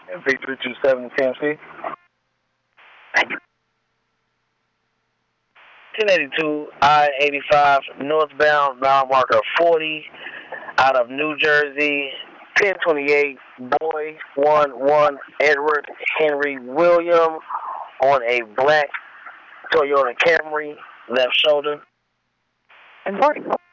And V327 TMC. 1082 I-85 northbound, mile marker 40 out of New Jersey. 1028 Boy 11 Edward Henry William on a black Toyota Camry, left shoulder. And 40.